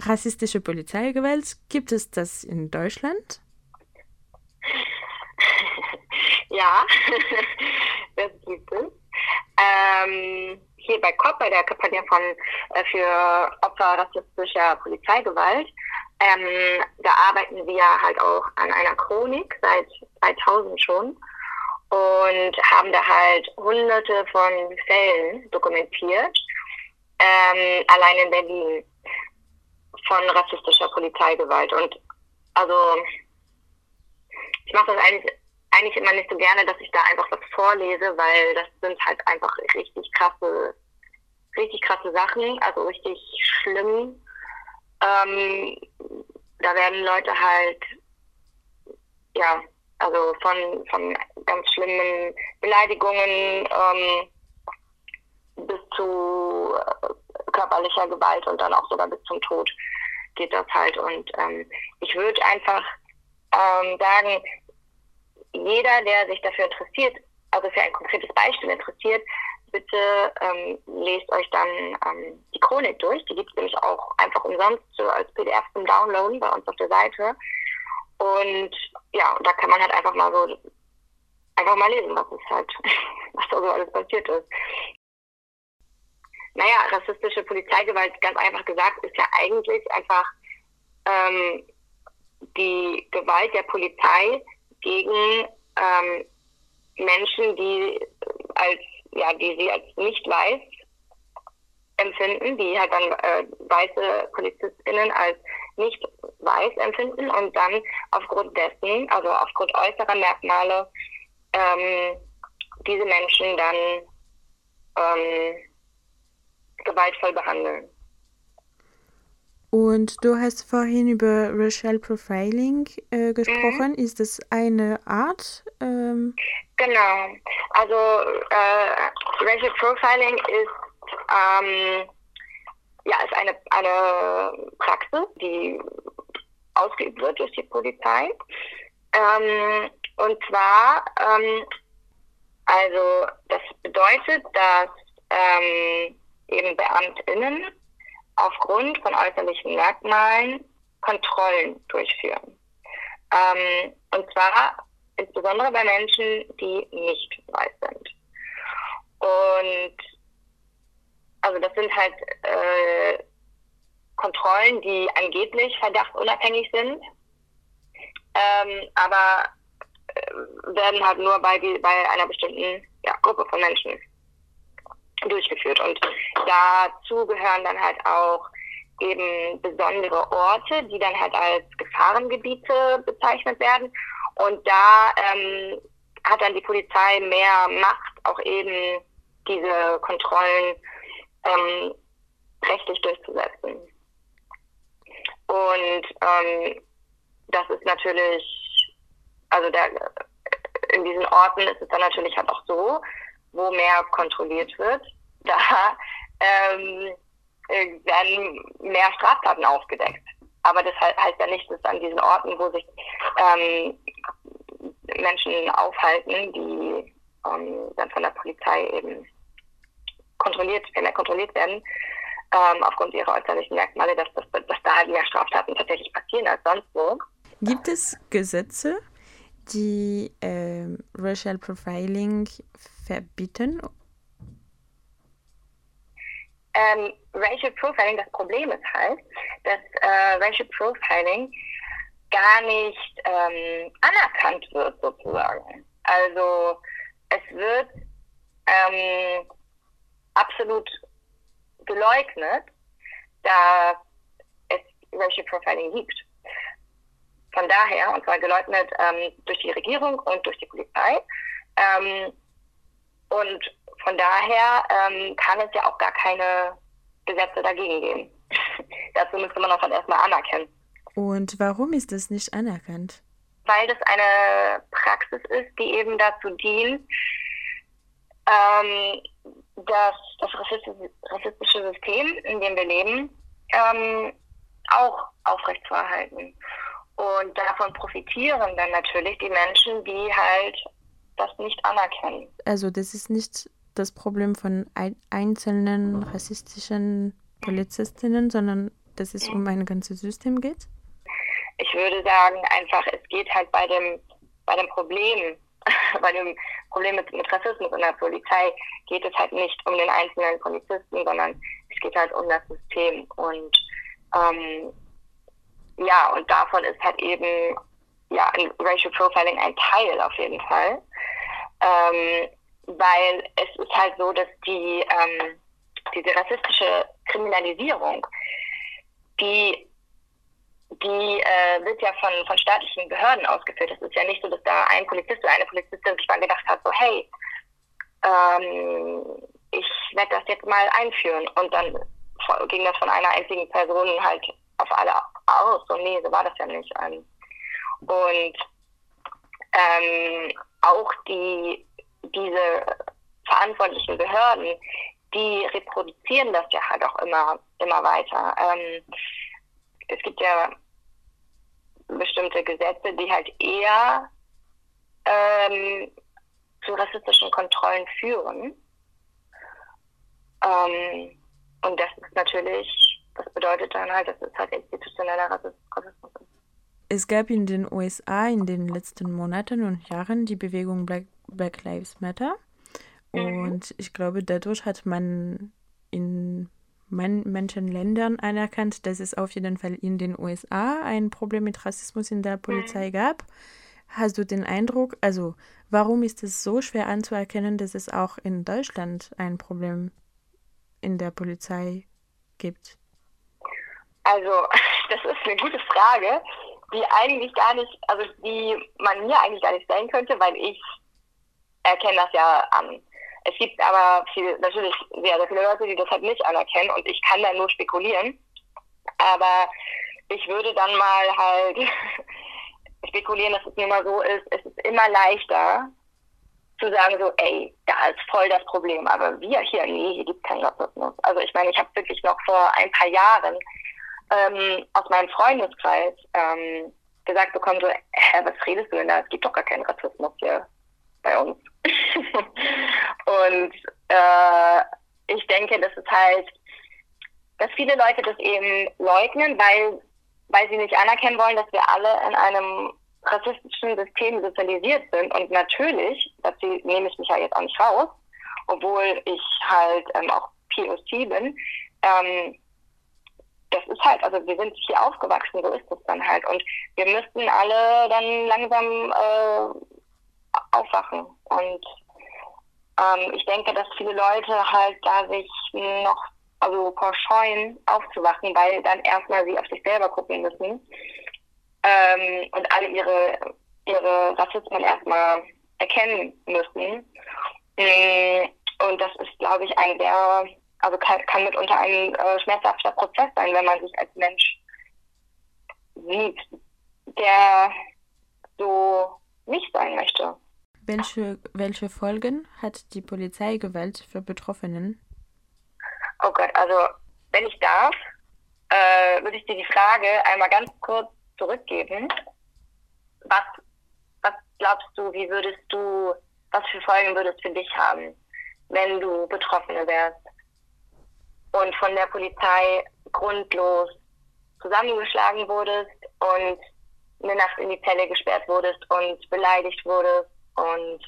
rassistische Polizeigewalt, gibt es das in Deutschland? Ja, das gibt es. Hier bei COP, bei der Kampagne für Opfer rassistischer Polizeigewalt, da arbeiten wir halt auch an einer Chronik seit 2000 schon und haben da halt hunderte von Fällen dokumentiert, allein in Berlin, von rassistischer Polizeigewalt. Und also ich mache das eigentlich immer nicht so gerne, dass ich da einfach was vorlese, weil das sind halt einfach richtig krasse Sachen, also richtig schlimm. Da werden Leute halt, ja, also von ganz schlimmen Beleidigungen bis zu körperlicher Gewalt und dann auch sogar bis zum Tod geht das halt. Und ich würde einfach sagen, jeder, der sich dafür interessiert, also für ein konkretes Beispiel interessiert, bitte lest euch dann die Chronik durch. Die gibt es nämlich auch einfach umsonst als PDF zum Downloaden bei uns auf der Seite. Und ja, da kann man halt einfach mal lesen, was da so alles passiert ist. Naja, rassistische Polizeigewalt, ganz einfach gesagt, ist ja eigentlich einfach die Gewalt der Polizei gegen Menschen, die sie als nicht weiß empfinden, die halt dann weiße PolizistInnen als nicht weiß empfinden und dann aufgrund dessen, also aufgrund äußerer Merkmale, diese Menschen dann gewaltvoll behandeln. Und du hast vorhin über Racial Profiling gesprochen. Ist das eine Art? Genau. Also Racial Profiling ist eine Praxis, die ausgeübt wird durch die Polizei. Und zwar, also das bedeutet, dass eben BeamtInnen aufgrund von äußerlichen Merkmalen Kontrollen durchführen. Und zwar insbesondere bei Menschen, die nicht weiß sind. Und also das sind halt Kontrollen, die angeblich verdachtunabhängig sind, aber werden halt nur bei einer bestimmten Gruppe von Menschen durchgeführt. Und dazu gehören dann halt auch eben besondere Orte, die dann halt als Gefahrengebiete bezeichnet werden. Und da hat dann die Polizei mehr Macht, auch eben diese Kontrollen rechtlich durchzusetzen. Und das ist natürlich, also in diesen Orten ist es dann natürlich halt auch so, wo mehr kontrolliert wird, da werden mehr Straftaten aufgedeckt. Aber das heißt ja nicht, dass an diesen Orten, wo sich Menschen aufhalten, die dann von der Polizei eben kontrolliert werden, aufgrund ihrer äußerlichen Merkmale, dass da halt mehr Straftaten tatsächlich passieren als sonst wo. Gibt es Gesetze, die Racial Profiling verbieten? Racial Profiling, das Problem ist halt, dass Racial Profiling gar nicht anerkannt wird, sozusagen. Also es wird absolut geleugnet, dass es Racial Profiling gibt. Von daher, und zwar geleugnet durch die Regierung und durch die Polizei. Und von daher kann es ja auch gar keine Gesetze dagegen geben. Dazu müsste man das dann erstmal anerkennen. Und warum ist das nicht anerkannt? Weil das eine Praxis ist, die eben dazu dient, das rassistische System, in dem wir leben, auch aufrechtzuerhalten. Und davon profitieren dann natürlich die Menschen, die halt das nicht anerkennen. Also das ist nicht das Problem von einzelnen rassistischen Polizistinnen, sondern dass es um ein ganzes System geht? Ich würde sagen einfach, es geht halt bei dem Problem, bei dem Problem mit Rassismus in der Polizei, geht es halt nicht um den einzelnen Polizisten, sondern es geht halt um das System. Und und davon ist halt eben ein Racial Profiling ein Teil auf jeden Fall. Weil es ist halt so, dass diese rassistische Kriminalisierung, die wird ja von staatlichen Behörden ausgeführt. Es ist ja nicht so, dass da ein Polizist oder eine Polizistin sich mal gedacht hat, so hey, ich werde das jetzt mal einführen. Und dann ging das von einer einzigen Person halt auf alle aus. So, nee, so war das ja nicht. Und auch diese verantwortlichen Behörden, die reproduzieren das ja halt auch immer weiter. Es gibt ja bestimmte Gesetze, die halt eher zu rassistischen Kontrollen führen. Und das ist natürlich, das bedeutet dann halt, dass es halt institutioneller Rassismus ist. Es gab in den USA in den letzten Monaten und Jahren die Bewegung Black Lives Matter. Und ich glaube, dadurch hat man in manchen Ländern anerkannt, dass es auf jeden Fall in den USA ein Problem mit Rassismus in der Polizei gab. Hast du den Eindruck, also warum ist es so schwer anzuerkennen, dass es auch in Deutschland ein Problem in der Polizei gibt? Also, das ist eine gute Frage, die man mir eigentlich gar nicht stellen könnte, weil ich erkenne das ja an. Es gibt aber natürlich sehr, sehr viele Leute, die das halt nicht anerkennen und ich kann da nur spekulieren. Aber ich würde dann mal halt spekulieren, dass es nun mal so ist, es ist immer leichter zu sagen so, ey, da ist voll das Problem, aber wir hier gibt es keinen Rassismus. Also ich meine, ich habe wirklich noch vor ein paar Jahren aus meinem Freundeskreis gesagt bekommen so, was redest du denn da? Es gibt doch gar keinen Rassismus hier bei uns. Und ich denke, das ist halt, dass viele Leute das eben leugnen, weil sie nicht anerkennen wollen, dass wir alle in einem rassistischen System sozialisiert sind. Und natürlich, dazu nehme ich mich ja jetzt auch nicht raus, obwohl ich halt auch POC bin, das ist halt, also wir sind hier aufgewachsen, so ist das dann halt. Und wir müssten alle dann langsam aufwachen. Und ich denke, dass viele Leute halt da sich noch verscheuen aufzuwachen, weil dann erstmal sie auf sich selber gucken müssen und alle ihre Rassismen erstmal erkennen müssen. Und das ist, glaube ich, kann mitunter ein schmerzhafter Prozess sein, wenn man sich als Mensch sieht, der so nicht sein möchte. Welche Folgen hat die Polizeigewalt für Betroffenen? Oh Gott, also wenn ich darf, würde ich dir die Frage einmal ganz kurz zurückgeben. Was glaubst du, was für Folgen würde es für dich haben, wenn du Betroffene wärst und von der Polizei grundlos zusammengeschlagen wurdest und eine Nacht in die Zelle gesperrt wurdest und beleidigt wurdest und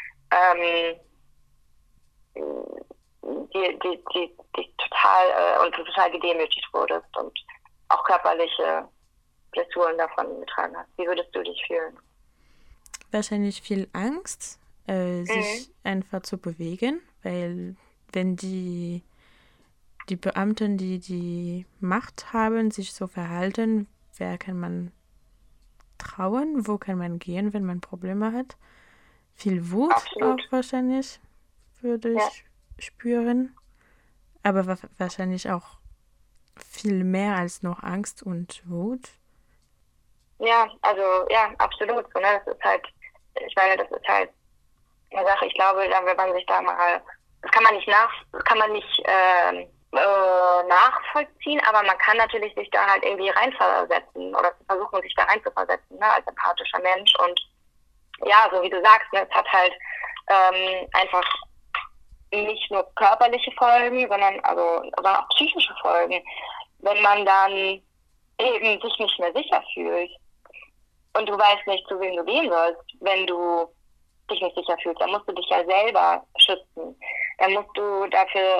die total gedemütigt wurdest und auch körperliche Blessuren davon getragen hast. Wie würdest du dich fühlen? Wahrscheinlich viel Angst, sich einfach zu bewegen, weil wenn die Beamten, die Macht haben, sich so verhalten, wer kann man trauen, wo kann man gehen, wenn man Probleme hat? Viel Wut Absolut. Auch wahrscheinlich würde ich spüren, aber wahrscheinlich auch viel mehr als noch Angst und Wut. Ja, also ja, absolut. So, ne? Das ist halt, ich meine, das ist halt eine Sache, ich glaube, wenn man sich da mal, das kann man nicht nachvollziehen, aber man kann natürlich sich da halt irgendwie reinversetzen oder versuchen, sich da reinzuversetzen, ne, als empathischer Mensch. Und ja, so wie du sagst, ne, es hat halt einfach nicht nur körperliche Folgen, sondern auch psychische Folgen. wenn man dann eben sich nicht mehr sicher fühlt und du weißt nicht, zu wem du gehen sollst, wenn du dich nicht sicher fühlst, dann musst du dich ja selber schützen. Dann musst du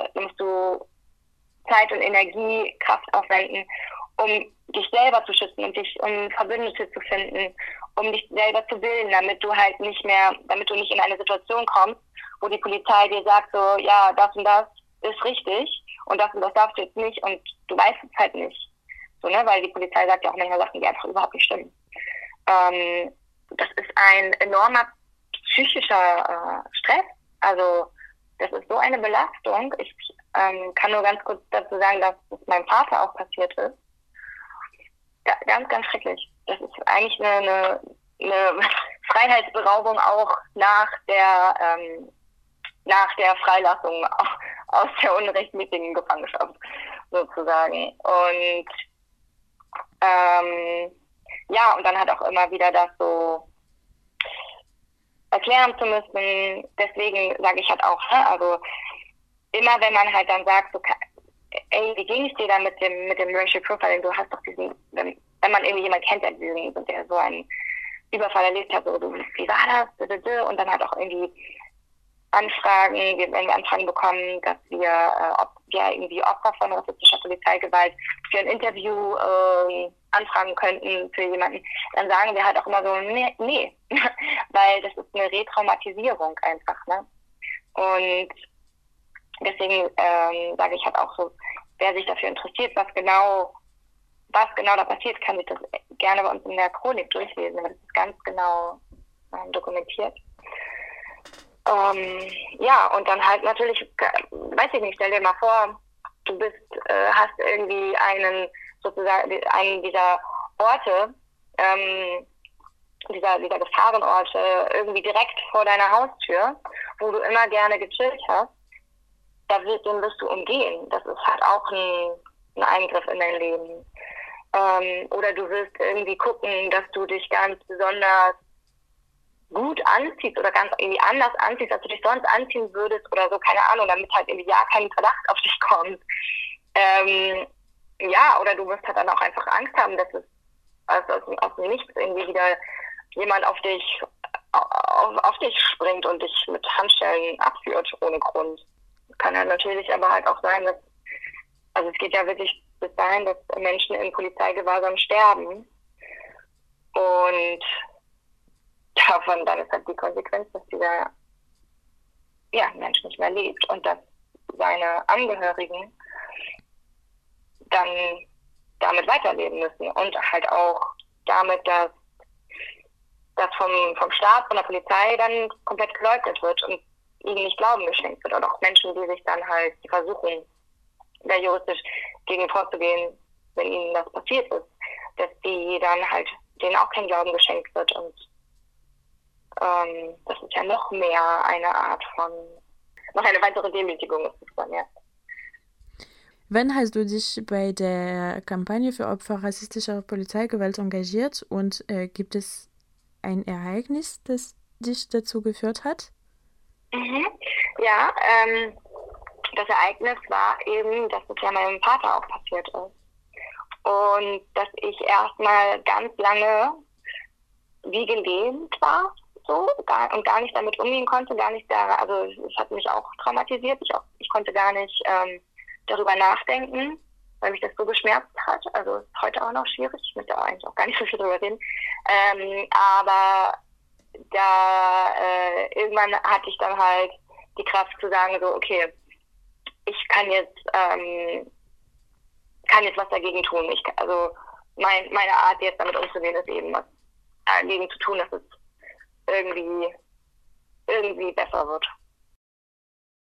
Zeit und Energie, Kraft aufwenden, um dich selber zu schützen und um Verbündete zu finden, um dich selber zu bilden, damit du nicht in eine Situation kommst, wo die Polizei dir sagt, so, ja, das und das ist richtig und das darfst du jetzt nicht und du weißt es halt nicht. So, ne? Weil die Polizei sagt ja auch manchmal Sachen, die einfach überhaupt nicht stimmen. Das ist ein enormer psychischer Stress. Also das ist so eine Belastung. Ich kann nur ganz kurz dazu sagen, dass es meinem Vater auch passiert ist. Ganz, ganz schrecklich. Das ist eigentlich eine Freiheitsberaubung auch nach der Freilassung aus der unrechtmäßigen Gefangenschaft sozusagen. Und und dann hat auch immer wieder das so erklären zu müssen. Deswegen sage ich halt auch, ne, also immer wenn man halt dann sagt, so, ey, wie ging es dir da mit dem Racial Profiling? Du hast doch wenn man irgendwie jemanden kennt, der so einen Überfall erlebt hat, so, wie war das? Und dann halt auch irgendwie wenn wir Anfragen bekommen, dass wir irgendwie Opfer von rassistischer Polizeigewalt für ein Interview anfragen könnten für jemanden, dann sagen wir halt auch immer so, nee. Weil das ist eine Retraumatisierung einfach, ne? Und deswegen sage ich halt auch so, wer sich dafür interessiert, was genau da passiert, kann sich das gerne bei uns in der Chronik durchlesen, weil das ist ganz genau dokumentiert. Und dann halt natürlich, weiß ich nicht, stell dir mal vor, du hast irgendwie einen dieser Orte, dieser Gefahrenorte irgendwie direkt vor deiner Haustür, wo du immer gerne gechillt hast, den wirst du umgehen. Das ist halt auch ein Eingriff in dein Leben. Oder du wirst irgendwie gucken, dass du dich ganz besonders gut anziehst oder ganz irgendwie anders anziehst, als du dich sonst anziehen würdest oder so, keine Ahnung, damit halt irgendwie kein Verdacht auf dich kommt. Oder du wirst halt dann auch einfach Angst haben, dass es aus dem Nichts irgendwie wieder jemand auf dich springt und dich mit Handschellen abführt ohne Grund. Kann ja natürlich aber halt auch sein, es geht ja wirklich bis dahin, dass Menschen in Polizeigewahrsam sterben und davon dann ist halt die Konsequenz, dass dieser Mensch nicht mehr lebt und dass seine Angehörigen dann damit weiterleben müssen und halt auch damit, dass das vom Staat, von der Polizei dann komplett geleugnet wird und ihnen nicht Glauben geschenkt wird. Und auch Menschen, die versuchen, da juristisch gegen vorzugehen, wenn ihnen das passiert ist, dass die dann halt denen auch kein Glauben geschenkt wird. Und das ist ja noch mehr eine weitere Demütigung ist es dann, ja. Wann hast du dich bei der Kampagne für Opfer rassistischer Polizeigewalt engagiert und gibt es ein Ereignis, das dich dazu geführt hat? Ja, das Ereignis war eben, dass es ja meinem Vater auch passiert ist. Und dass ich erstmal ganz lange wie gelähmt war und gar nicht damit umgehen konnte, also es hat mich auch traumatisiert. Ich konnte gar nicht darüber nachdenken, weil mich das so geschmerzt hat. Also ist heute auch noch schwierig. Ich möchte eigentlich auch gar nicht so viel darüber reden. Aber irgendwann hatte ich dann halt die Kraft zu sagen, so, okay, ich kann jetzt was dagegen tun. Meine Art, jetzt damit umzugehen, ist eben was dagegen zu tun, dass es irgendwie besser wird.